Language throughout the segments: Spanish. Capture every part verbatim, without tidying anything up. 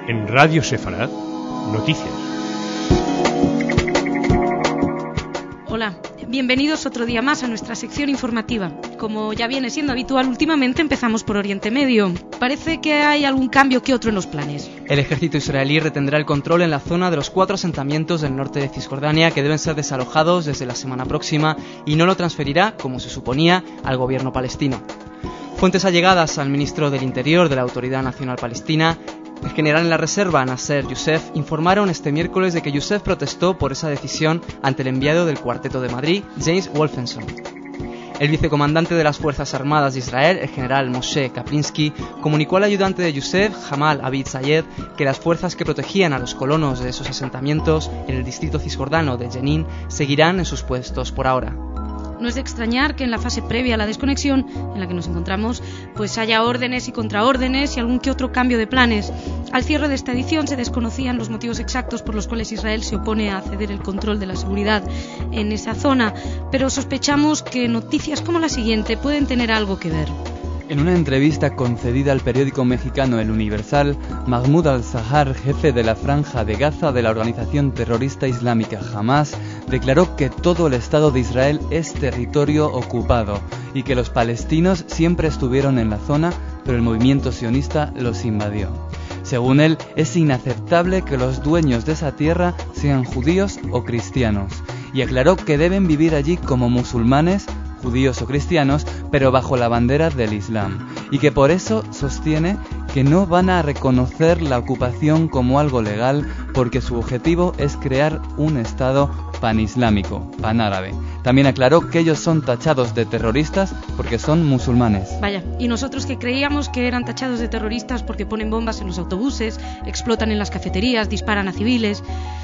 En Radio Sefarad, noticias. Hola, bienvenidos otro día más a nuestra sección informativa. Como ya viene siendo habitual últimamente, empezamos por Oriente Medio. Parece que hay algún cambio que otro en los planes. El ejército israelí retendrá el control en la zona de los cuatro asentamientos del norte de Cisjordania que deben ser desalojados desde la semana próxima y no lo transferirá, como se suponía, al gobierno palestino. Fuentes allegadas al ministro del Interior de la Autoridad Nacional Palestina, el general en la reserva, Nasser Youssef, informaron este miércoles de que Youssef protestó por esa decisión ante el enviado del Cuarteto de Madrid, James Wolfenson. El vicecomandante de las Fuerzas Armadas de Israel, el general Moshe Kaplinsky, comunicó al ayudante de Youssef, Jamal Abid Sayed, que las fuerzas que protegían a los colonos de esos asentamientos en el distrito cisjordano de Jenin seguirán en sus puestos por ahora. No es de extrañar que en la fase previa a la desconexión en la que nos encontramos, pues haya órdenes y contraórdenes y algún que otro cambio de planes. Al cierre de esta edición se desconocían los motivos exactos por los cuales Israel se opone a ceder el control de la seguridad en esa zona, pero sospechamos que noticias como la siguiente pueden tener algo que ver. En una entrevista concedida al periódico mexicano El Universal, Mahmoud al-Zahar, jefe de la Franja de Gaza de la organización terrorista islámica Hamas, declaró que todo el Estado de Israel es territorio ocupado y que los palestinos siempre estuvieron en la zona, pero el movimiento sionista los invadió. Según él, es inaceptable que los dueños de esa tierra sean judíos o cristianos, y aclaró que deben vivir allí como musulmanes, judíos o cristianos, pero bajo la bandera del Islam, y que por eso sostiene que no van a reconocer la ocupación como algo legal porque su objetivo es crear un Estado panislámico, panárabe. También aclaró que ellos son tachados de terroristas porque son musulmanes. Vaya, y nosotros que creíamos que eran tachados de terroristas porque ponen bombas en los autobuses, explotan en las cafeterías, disparan a civiles.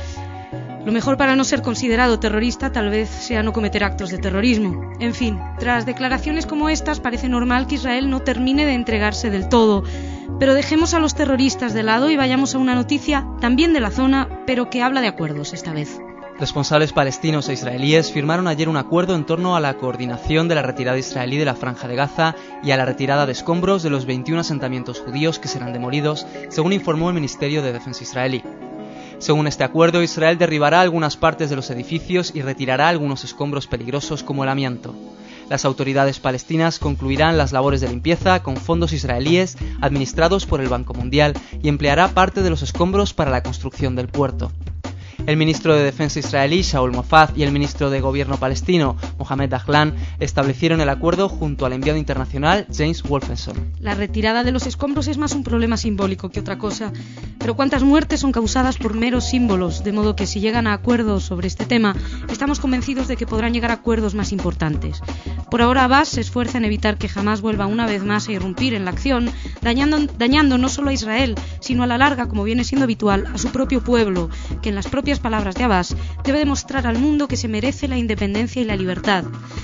Lo mejor para no ser considerado terrorista tal vez sea no cometer actos de terrorismo. En fin, tras declaraciones como estas parece normal que Israel no termine de entregarse del todo. Pero dejemos a los terroristas de lado y vayamos a una noticia también de la zona, pero que habla de acuerdos esta vez. Responsables palestinos e israelíes firmaron ayer un acuerdo en torno a la coordinación de la retirada israelí de la Franja de Gaza y a la retirada de escombros de los veintiún asentamientos judíos que serán demolidos, según informó el Ministerio de Defensa israelí. Según este acuerdo, Israel derribará algunas partes de los edificios y retirará algunos escombros peligrosos como el amianto. Las autoridades palestinas concluirán las labores de limpieza con fondos israelíes administrados por el Banco Mundial y empleará parte de los escombros para la construcción del puerto. El ministro de Defensa israelí, Shaul Mofaz, y el ministro de Gobierno palestino, Mohamed Dahlan, establecieron el acuerdo junto al enviado internacional, James Wolfenson. La retirada de los escombros es más un problema simbólico que otra cosa, pero cuántas muertes son causadas por meros símbolos, de modo que si llegan a acuerdos sobre este tema, estamos convencidos de que podrán llegar a acuerdos más importantes. Por ahora, Abbas se esfuerza en evitar que Hamas vuelva una vez más a irrumpir en la acción, dañando, dañando no solo a Israel, sino a la larga, como viene siendo habitual, a su propio pueblo, que en las propias palabras de Abbas, debe demostrar al mundo que se merece la independencia y la libertad.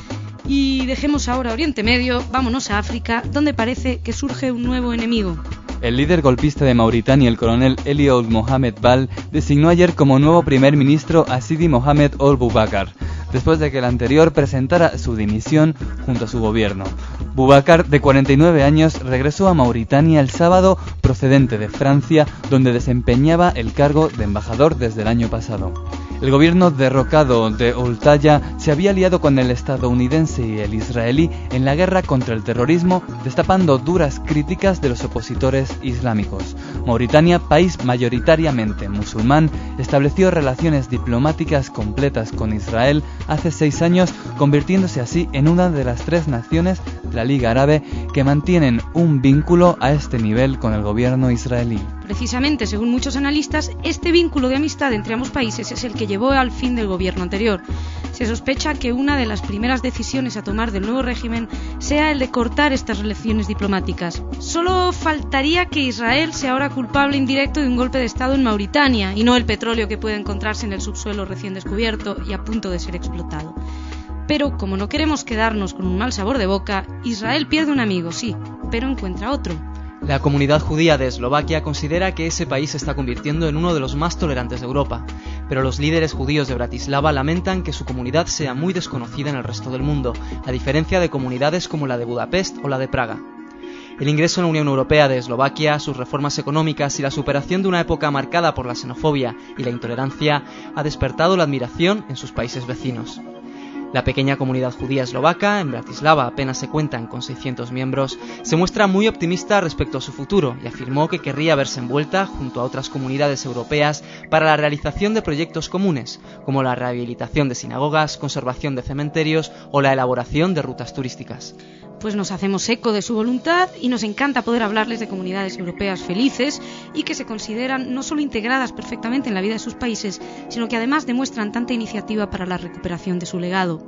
Y dejemos ahora Oriente Medio, vámonos a África, donde parece que surge un nuevo enemigo. El líder golpista de Mauritania, el coronel Eliud Mohamed Bal, designó ayer como nuevo primer ministro a Sidi Mohamed Ould Boubacar, después de que el anterior presentara su dimisión junto a su gobierno. Boubacar, de cuarenta y nueve años, regresó a Mauritania el sábado procedente de Francia, donde desempeñaba el cargo de embajador desde el año pasado. El gobierno derrocado de Ould Taya se había aliado con el estadounidense y el israelí en la guerra contra el terrorismo, destapando duras críticas de los opositores islámicos. Mauritania, país mayoritariamente musulmán, estableció relaciones diplomáticas completas con Israel hace seis años, convirtiéndose así en una de las tres naciones de la Liga Árabe que mantienen un vínculo a este nivel con el gobierno israelí. Precisamente, según muchos analistas, este vínculo de amistad entre ambos países es el que llevó al fin del gobierno anterior. Se sospecha que una de las primeras decisiones a tomar del nuevo régimen sea el de cortar estas relaciones diplomáticas. Solo faltaría que Israel sea ahora culpable indirecto de un golpe de Estado en Mauritania y no el petróleo que puede encontrarse en el subsuelo recién descubierto y a punto de ser explotado. Pero como no queremos quedarnos con un mal sabor de boca, Israel pierde un amigo, sí, pero encuentra otro. La comunidad judía de Eslovaquia considera que ese país se está convirtiendo en uno de los más tolerantes de Europa, pero los líderes judíos de Bratislava lamentan que su comunidad sea muy desconocida en el resto del mundo, a diferencia de comunidades como la de Budapest o la de Praga. El ingreso en la Unión Europea de Eslovaquia, sus reformas económicas y la superación de una época marcada por la xenofobia y la intolerancia ha despertado la admiración en sus países vecinos. La pequeña comunidad judía eslovaca, en Bratislava apenas se cuentan con seiscientos miembros, se muestra muy optimista respecto a su futuro y afirmó que querría verse envuelta junto a otras comunidades europeas para la realización de proyectos comunes, como la rehabilitación de sinagogas, conservación de cementerios o la elaboración de rutas turísticas. Pues nos hacemos eco de su voluntad y nos encanta poder hablarles de comunidades europeas felices y que se consideran no solo integradas perfectamente en la vida de sus países, sino que además demuestran tanta iniciativa para la recuperación de su legado.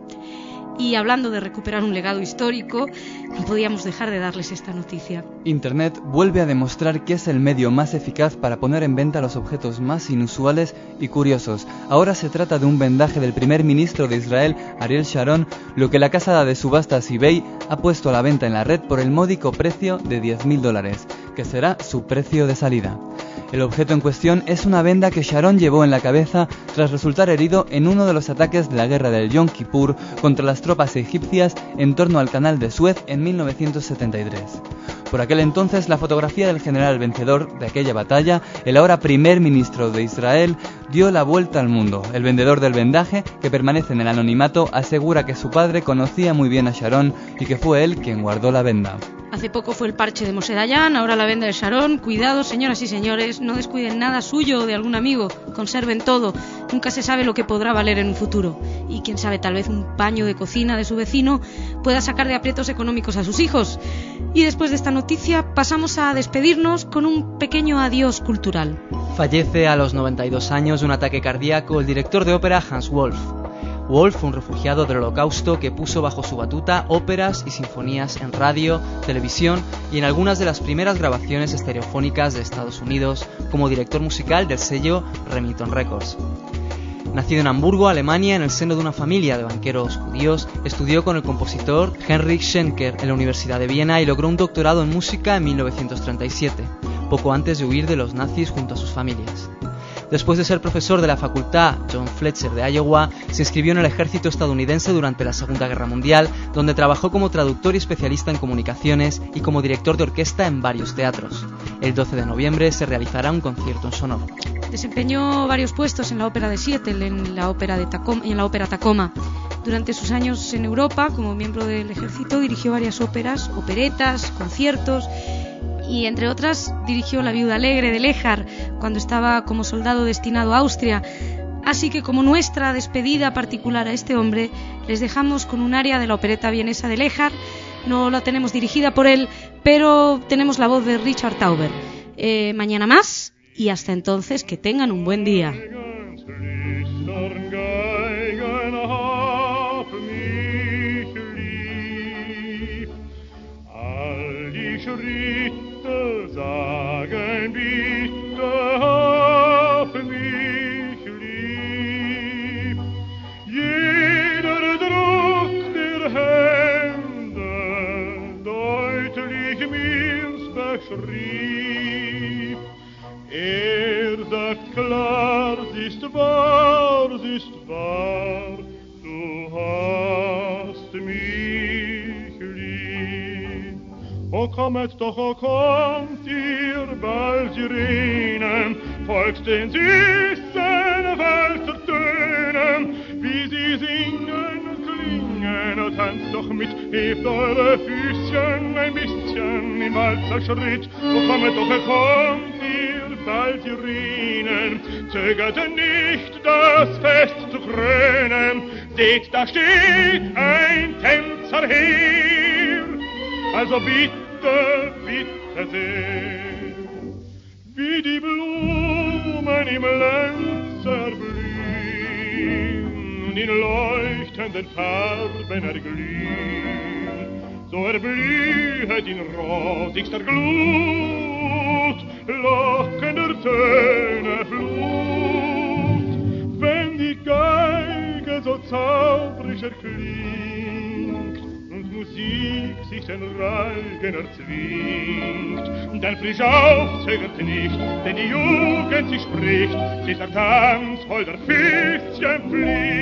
Y hablando de recuperar un legado histórico, no podíamos dejar de darles esta noticia. Internet vuelve a demostrar que es el medio más eficaz para poner en venta los objetos más inusuales y curiosos. Ahora se trata de un vendaje del primer ministro de Israel, Ariel Sharon, lo que la casa de subastas eBay ha puesto a la venta en la red por el módico precio de diez mil dólares, que será su precio de salida. El objeto en cuestión es una venda que Sharon llevó en la cabeza tras resultar herido en uno de los ataques de la guerra del Yom Kippur contra las tropas egipcias en torno al canal de Suez en mil novecientos setenta y tres. Por aquel entonces, la fotografía del general vencedor de aquella batalla, el ahora primer ministro de Israel, dio la vuelta al mundo. El vendedor del vendaje, que permanece en el anonimato, asegura que su padre conocía muy bien a Sharon y que fue él quien guardó la venda. Hace poco fue el parche de Moshe Dayan, ahora la venda de Sharon. Cuidado, señoras y señores, no descuiden nada suyo o de algún amigo. Conserven todo. Nunca se sabe lo que podrá valer en un futuro. Y quién sabe, tal vez un paño de cocina de su vecino pueda sacar de aprietos económicos a sus hijos. Y después de esta noticia pasamos a despedirnos con un pequeño adiós cultural. Fallece a los noventa y dos años de un ataque cardíaco el director de ópera Hans Wolf. Wolf fue un refugiado del Holocausto que puso bajo su batuta óperas y sinfonías en radio, televisión y en algunas de las primeras grabaciones estereofónicas de Estados Unidos como director musical del sello Remington Records. Nacido en Hamburgo, Alemania, en el seno de una familia de banqueros judíos, estudió con el compositor Heinrich Schenker en la Universidad de Viena y logró un doctorado en música en mil novecientos treinta y siete, poco antes de huir de los nazis junto a sus familias. Después de ser profesor de la facultad John Fletcher de Iowa, se inscribió en el ejército estadounidense durante la Segunda Guerra Mundial, donde trabajó como traductor y especialista en comunicaciones y como director de orquesta en varios teatros. El doce de noviembre se realizará un concierto en su honor. Desempeñó varios puestos en la ópera de Seattle, en la ópera de Tacoma, y en la ópera Tacoma. Durante sus años en Europa, como miembro del ejército, dirigió varias óperas, operetas, conciertos. Y entre otras dirigió La viuda alegre de Lehár cuando estaba como soldado destinado a Austria. Así que como nuestra despedida particular a este hombre, les dejamos con un aria de la opereta vienesa de Lehár. No la tenemos dirigida por él, pero tenemos la voz de Richard Tauber. Eh, mañana más y hasta entonces que tengan un buen día. Sagen bitte auf mich lieb. Jeder Druck der Hände deutlich mir's beschrieb. Er sagt klar, sie ist wahr, sie ist wahr, du hast mich lieb. O kommet doch, o kommt ihr bald, Sirenen, folgt den süßen Walzertönen, wie sie singen und klingen, und tanzt doch mit, hebt eure Füßchen ein bisschen im Walzerschritt. O kommet doch, o kommt ihr bald, Sirenen, zögert nicht, das Fest zu krönen, seht, da steht ein Tänzer her, also bitte, bitte sehr, wie die Blumen im Lenz erblühen und in leuchtenden Farben erglühen, so erblühet in rosigster Glut, lockender Töne Flut, wenn die Geige so zaubrig erklingt und Musik sich den Reigen erzwingt. Dann frisch auf, zögert nicht, denn die Jugend, sie spricht, sie ist der Tanz voll der Füßchen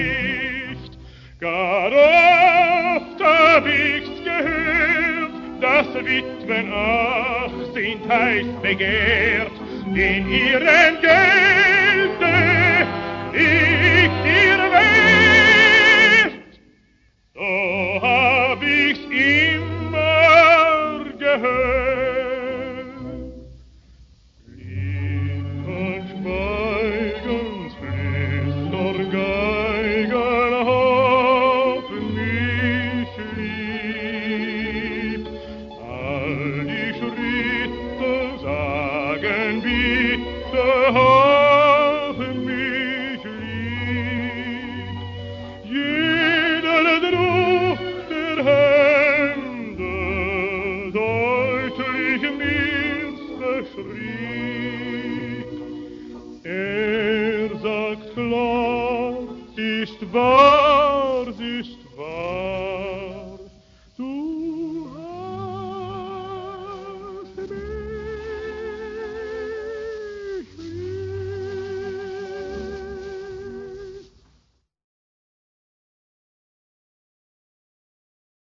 Pflicht. Gar oft hab ich's gehört, dass Witwen ach sind heiß begehrt, in ihrem Gelde liegt ihr Wert. So hab ich's immer gehört. Lied und Schweigens Flüster Geigen hab mich lieb. All die Schritte sagen bitte hab mich lieb. Jeder Druck der Hände deutlich mir's beschrieb. Er sagt klar, ist wahr,